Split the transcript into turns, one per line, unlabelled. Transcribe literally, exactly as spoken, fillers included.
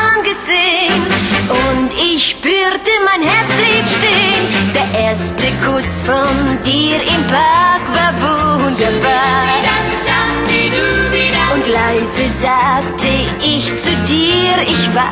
angesehen. Und ich spürte, mein Herz blieb stehen. Der erste Kuss von dir im Park war wunderbar. Und leise sagte ich zu dir, ich weiß,